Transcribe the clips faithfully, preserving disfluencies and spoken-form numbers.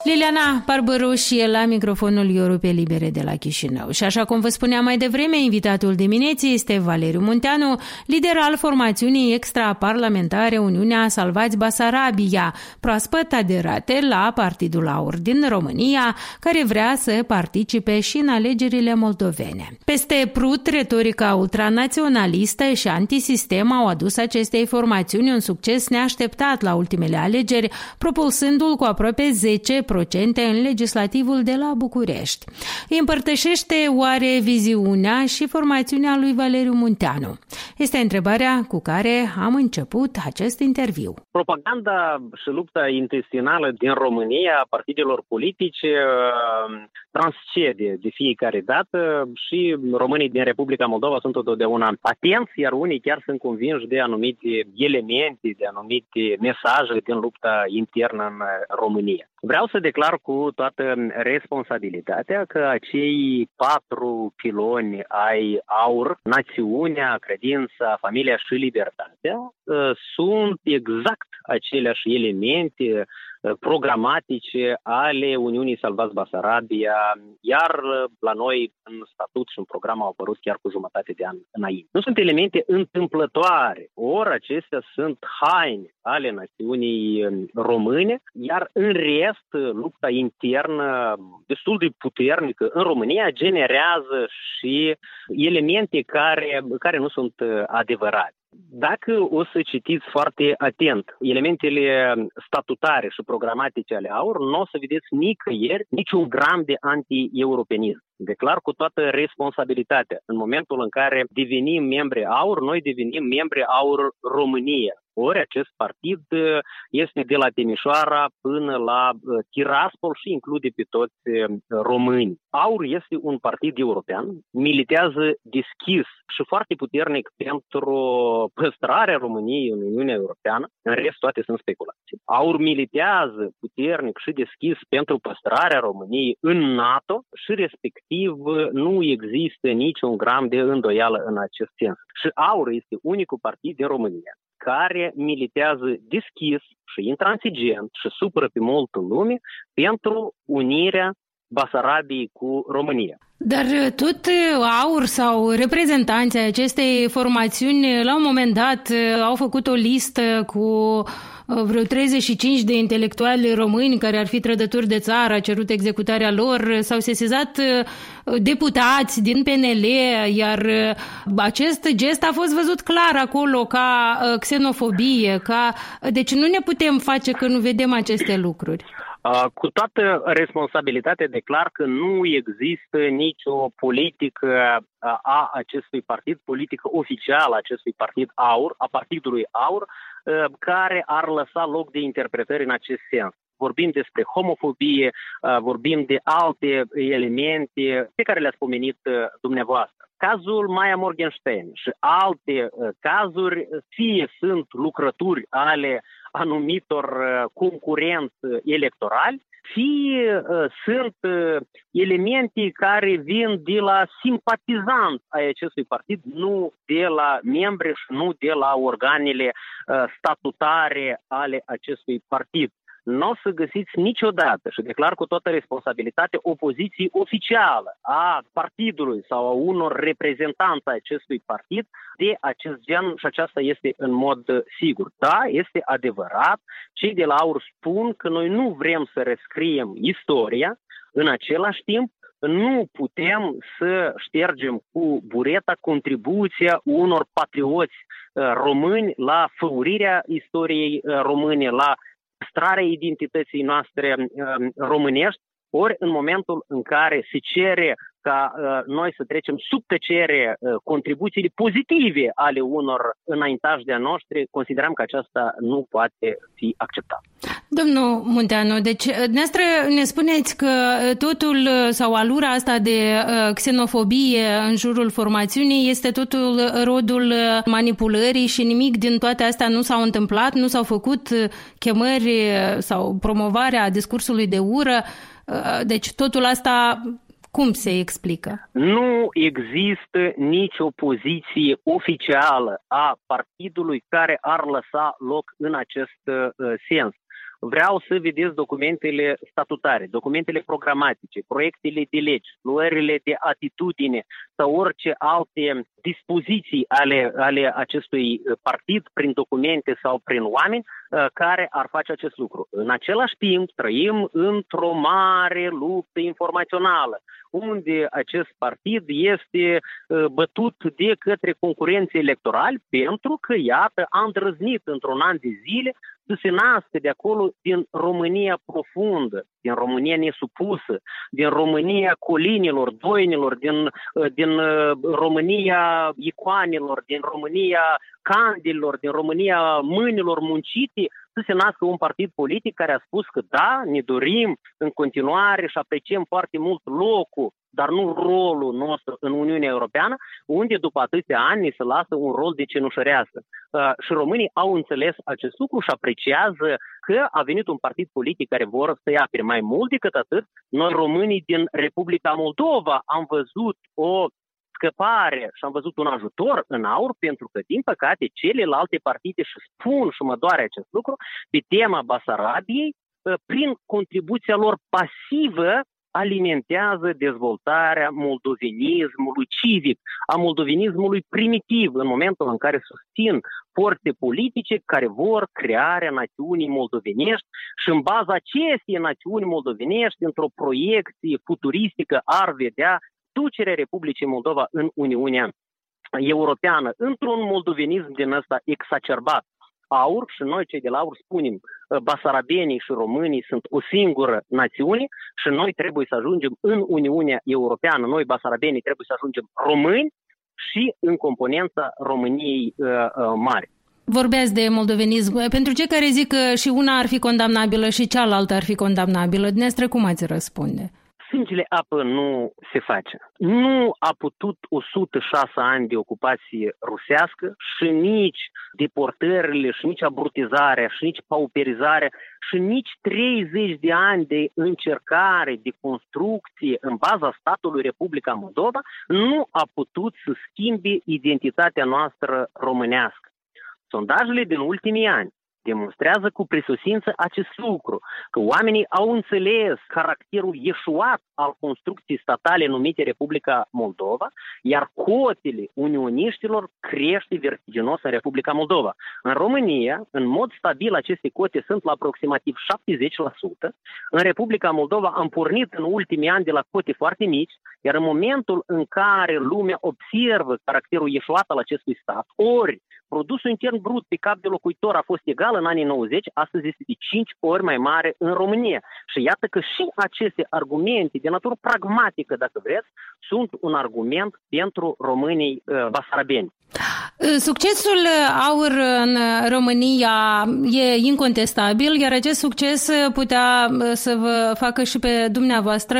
Liliana Barbăruș e la microfonul Europe Libere de la Chișinău. Și așa cum vă spuneam mai devreme, invitatul dimineții este Valeriu Munteanu, lider al formațiunii extraparlamentare Uniunea Salvați Basarabia, proaspăt aderate la Partidul Aur din România, care vrea să participe și în alegerile moldovene. Peste prut, retorica ultranaționalistă și antisistem au adus acestei formațiuni un succes neașteptat la ultimele alegeri, propulsându-l cu aproape zece procente în legislativul de la București. Îi împărtășește oare viziunea și formațiunea lui Valeriu Munteanu? Este întrebarea cu care am început acest interviu. Propaganda și lupta intestinală din România a partidelor politice transcede de fiecare dată și românii din Republica Moldova sunt totdeauna atenți, iar unii chiar sunt convinși de anumite elemente, de anumite mesaje din lupta internă în România. Vreau să declar cu toată responsabilitatea că acei patru piloni ai AUR, națiunea, credința, familia și libertatea, sunt exact aceleași elemente programatice ale Uniunii Salvați Basarabia, iar la noi în statut și în program au apărut chiar cu jumătate de an înainte. Nu sunt elemente întâmplătoare, ori acestea sunt haine ale națiunii române, iar în rest lupta internă destul de puternică în România generează și elemente care, care nu sunt adevărate. Dacă o să citiți foarte atent elementele statutare și programatice ale AUR, nu o să vedeți nicăieri niciun gram de anti-europenism. Declar cu toată responsabilitatea. În momentul în care devenim membri AUR, noi devenim membri AUR România. Ori acest partid este de la Timișoara până la Tiraspol și include pe toți români. AUR este un partid european, militează deschis și foarte puternic pentru păstrarea României în Uniunea Europeană. În rest, toate sunt speculații. AUR militează puternic și deschis pentru păstrarea României în NATO și respectiv nu există niciun gram de îndoială în acest sens. Și AUR este unicul partid din România care militează deschis și intransigent și supără pe multă lume pentru unirea Basarabiei cu România. Dar tot AUR sau reprezentanții acestei formațiuni la un moment dat au făcut o listă cu vreo treizeci și cinci de intelectuali români care ar fi trădători de țară, a cerut executarea lor, s-au sesizat deputați din P N L, iar acest gest a fost văzut clar acolo ca xenofobie, ca... deci nu ne putem face că nu vedem aceste lucruri. Cu toată responsabilitatea declar că nu există nicio politică a acestui partid, politică oficială a acestui partid AUR, a partidului AUR, care ar lăsa loc de interpretări în acest sens. Vorbim despre homofobie, vorbim de alte elemente pe care le-ați pomenit dumneavoastră. Cazul Maia Morgenstern și alte cazuri fie sunt lucrături ale anumitor concurenți electorali, fie sunt elemente care vin de la simpatizanți ai acestui partid, nu de la membri și nu de la organele statutare ale acestui partid. Nu o să găsiți niciodată, și declar cu toată responsabilitatea, o poziție oficială a partidului sau a unor reprezentanți ai acestui partid de acest gen și aceasta este în mod sigur. Da, este adevărat, cei de la AUR spun că noi nu vrem să rescriem istoria, în același timp nu putem să ștergem cu bureta contribuția unor patrioți români la făurirea istoriei române, la păstrarea identității noastre uh, românești, ori în momentul în care se cere ca uh, noi să trecem sub tăcere uh, contribuțiile pozitive ale unor înaintași de-a noștri, considerăm că aceasta nu poate fi acceptată. Domnul Munteanu, deci dumneavoastră ne spuneți că totul sau alura asta de uh, xenofobie în jurul formațiunii este totul rodul manipulării și nimic din toate astea nu s-au întâmplat, nu s-au făcut chemări sau promovarea discursului de ură, uh, deci totul asta cum se explică? Nu există nicio poziție oficială a partidului care ar lăsa loc în acest uh, sens. vreau să vedeți documentele statutare, documentele programatice, proiectele de legi, luările de atitudine sau orice alte dispoziții ale, ale acestui partid prin documente sau prin oameni care ar face acest lucru. În același timp, trăim într-o mare luptă informațională, unde acest partid este bătut de către concurenții electorali pentru că, iată, a îndrăznit într-un an de zile să se nască de acolo din România profundă, din România nesupusă, din România colinilor, doinilor, din, din România icoanelor, din România candelor, din România mâinilor muncite, să se nască un partid politic care a spus că da, ne dorim în continuare și apreciem foarte mult locul, dar nu rolul nostru în Uniunea Europeană, unde după atâția ani ne se lasă un rol de cenușăreasă. Uh, și românii au înțeles acest lucru și apreciază că a venit un partid politic care vor să-i apere. Mai mult decât atât, noi românii din Republica Moldova am văzut o scăpare și am văzut un ajutor în AUR, pentru că, din păcate, celelalte partide, și spun și mă doare acest lucru, pe tema Basarabiei, prin contribuția lor pasivă, alimentează dezvoltarea moldovenismului civic, a moldovenismului primitiv, în momentul în care susțin forțe politice care vor crearea națiunii moldovenești și în baza acestei națiuni moldovenești, într-o proiecție futuristică, ar vedea ducerea Republicii Moldova în Uniunea Europeană, într-un moldovenism din ăsta exacerbat. AUR și noi cei de la AUR spunem, basarabenii și românii sunt o singură națiune și noi trebuie să ajungem în Uniunea Europeană, noi basarabenii trebuie să ajungem români și în componența României uh, uh, mari. Vorbeați de moldovenism. Pentru cei care zic că și una ar fi condamnabilă și cealaltă ar fi condamnabilă, dumneavoastră cum ați răspunde? Sângele apă nu se face. Nu a putut o sută șase ani de ocupație rusească și nici deportările, și nici abrutizarea, și nici pauperizarea, și nici treizeci de ani de încercare de construcție în baza statului Republica Moldova nu a putut să schimbe identitatea noastră românească. Sondajele din ultimii ani demonstrează cu presusință acest lucru, că oamenii au înțeles caracterul eșuat al construcției statale numite Republica Moldova, iar cotele unioniștilor crește vertiginos în Republica Moldova. În România, în mod stabil, aceste cote sunt la aproximativ șaptezeci la sută. În Republica Moldova am pornit în ultimii ani de la cote foarte mici, iar în momentul în care lumea observă caracterul eșuat al acestui stat, ori produsul intern brut pe cap de locuitor a fost egal în anii nouăzeci, astăzi este de cinci ori mai mare în România. Și iată că și aceste argumente de natură pragmatică, dacă vreți, sunt un argument pentru românii uh, basarabeni. Succesul AUR în România e incontestabil, iar acest succes putea să vă facă și pe dumneavoastră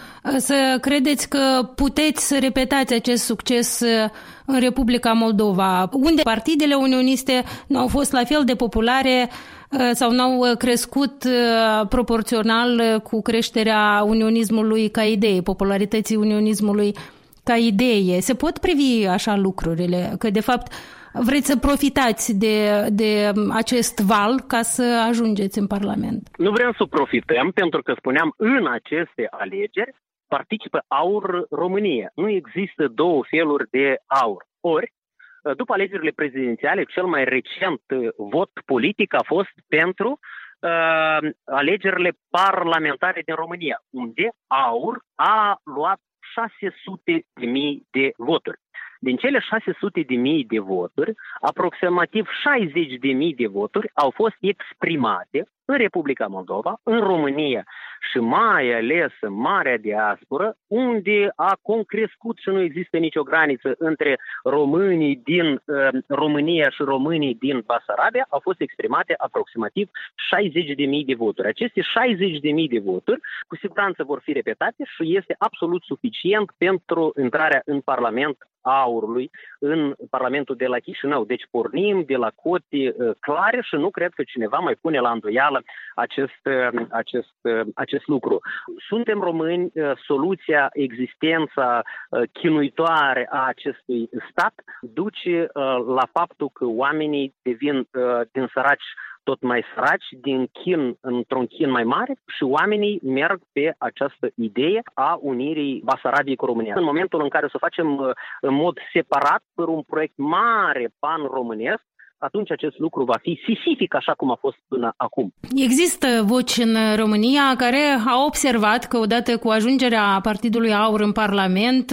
să credeți că puteți să repetați acest succes în Republica Moldova, unde partidele unioniste nu au fost la fel de populare sau n-au crescut proporțional cu creșterea unionismului ca idee, popularității unionismului ca idee. Se pot privi așa lucrurile, că de fapt vreți să profitați de, de acest val ca să ajungeți în Parlament? Nu vrem să profităm, pentru că spuneam, în aceste alegeri participă AUR România. Nu există două feluri de AUR. Ori, după alegerile prezidențiale, cel mai recent vot politic a fost pentru uh, alegerile parlamentare din România, unde AUR a luat șase sute de mii de voturi. Din cele șase sute de mii de voturi, aproximativ șaizeci de mii de voturi au fost exprimate în Republica Moldova, în România și mai ales în Marea Diasporă, unde a concrescut și nu există nicio graniță între românii din uh, România și românii din Basarabia, au fost exprimate aproximativ șaizeci de mii de voturi. Aceste șaizeci de mii de voturi cu siguranță vor fi repetate și este absolut suficient pentru intrarea în Parlament AUR-ului, în Parlamentul de la Chișinău. Deci pornim de la cote uh, clare și nu cred că cineva mai pune la îndoială acest, uh, acest, uh, acest lucru. Suntem români, uh, soluția, existența uh, chinuitoare a acestui stat duce uh, la faptul că oamenii devin uh, din săraci tot mai săraci, din chin într-un chin mai mare și oamenii merg pe această idee a unirii Basarabiei cu România. În momentul în care o să facem în mod separat per un proiect mare pan-românesc, atunci acest lucru va fi sisific așa cum a fost până acum. Există voci în România care au observat că odată cu ajungerea Partidului Aur în Parlament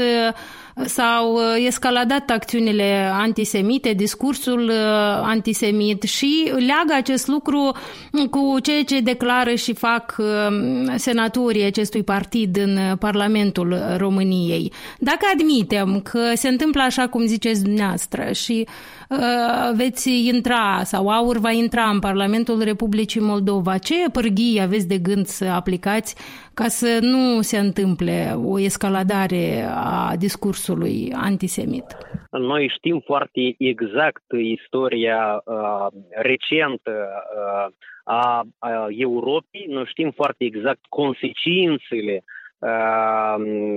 s-au escaladat acțiunile antisemite, discursul antisemit și leagă acest lucru cu ceea ce declară și fac senatorii acestui partid în Parlamentul României. Dacă admitem că se întâmplă așa cum ziceți dumneavoastră și uh, veți intra sau Aur va intra în Parlamentul Republicii Moldova, ce pârghii aveți de gând să aplicați ca să nu se întâmple o escaladare a discursului antisemit? Noi știm foarte exact istoria uh, recentă uh, a, a Europei, noi știm foarte exact consecințele uh,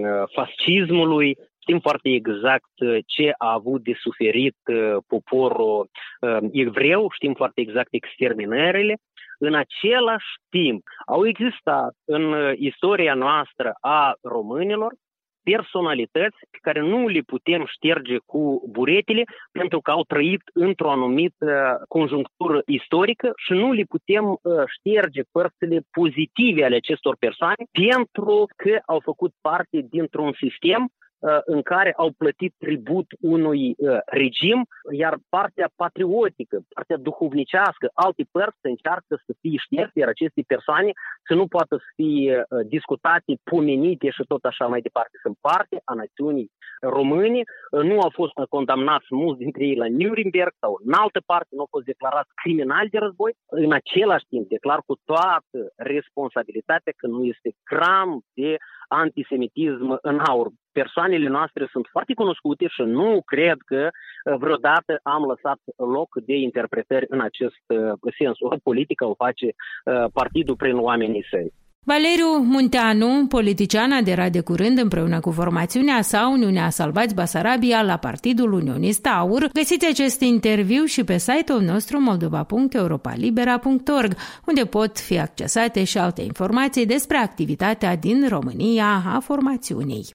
fascismului, știm foarte exact ce a avut de suferit uh, poporul uh, evreu, știm foarte exact exterminările. În același timp, au existat în istoria noastră a românilor personalități pe care nu le putem șterge cu buretele pentru că au trăit într-o anumită conjunctură istorică și nu le putem șterge părțile pozitive ale acestor persoane pentru că au făcut parte dintr-un sistem în care au plătit tribut unui uh, regim, iar partea patriotică, partea duhovnicească, alte părți încearcă să fie șterse, iar aceste persoane să nu poată să fie uh, discutate, pomenite și tot așa mai departe. Sunt parte a națiunii române, uh, nu au fost condamnați mulți dintre ei la Nuremberg sau în altă parte, nu au fost declarați criminali de război. În același timp, declar cu toată responsabilitatea că nu este gram de antisemitism în Aur. Persoanele noastre sunt foarte cunoscute și nu cred că vreodată am lăsat loc de interpretări în acest sens. O politică o face partidul prin oamenii săi. Valeriu Munteanu, politician, aderat de curând împreună cu formațiunea sa Uniunea Salvați Basarabia la Partidul Unionist Aur. Găsiți acest interviu și pe site-ul nostru moldova punct europa libera punct org, unde pot fi accesate și alte informații despre activitatea din România a formațiunii.